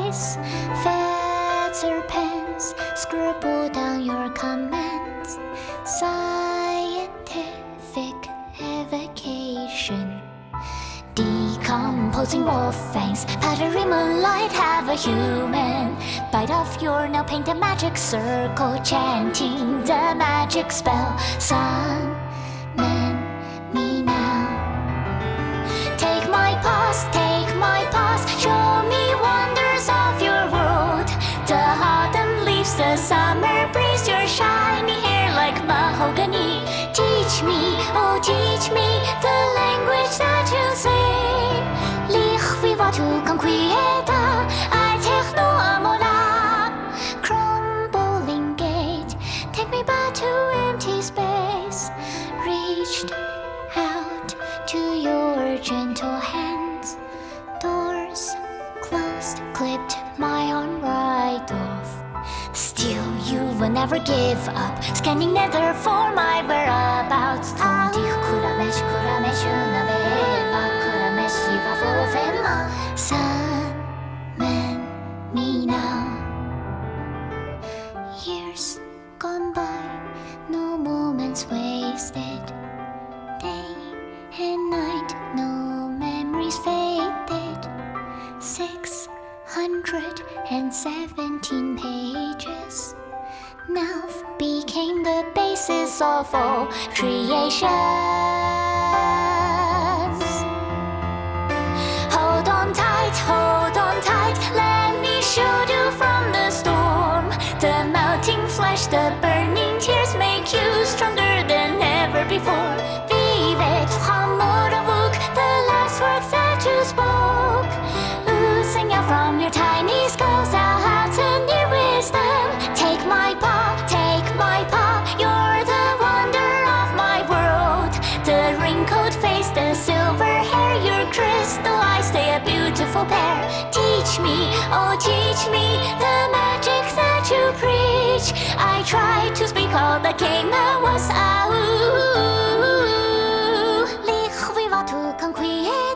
face. Feather pens scribble down your comments. Scientific evocation. Decomposing wolf fangs, powdery moonlight, have a human bite off your nail, paint a magic circle, chanting the magic spell. Summon me now. Take my paws, show me wonders of your world. The autumn leaves, the summer breeze, your shiny hair like mahogany. Teach me, oh teach me, the language that you sing. Lichviva tu conquieta, altechno amora. Crumbling gate, take me back to empty space. Reached out to your gentle hands. Doors closed, clipped my arm right off. Still you will never give up, scanning nether for my whereabouts. Summon me now. Years gone by, no moments wasted. Day and night, no memories faded. 617 pages now became the basis of all creations. Hold on tight, let me shield you from the storm. The melting flesh, the burning tears make you stronger than ever before. Vivet Hamorabuk, the last words that you spoke, oozing out from your tiny skulls, I'll have to near wisdom. Take my paw, you're the wonder of my world. The wrinkled face, the silver hair, your crystal eyes, stay a beautiful pair. Teach me, oh teach me, the magic that you preach. I try to speak all that came and was. Lichviva tu conquier.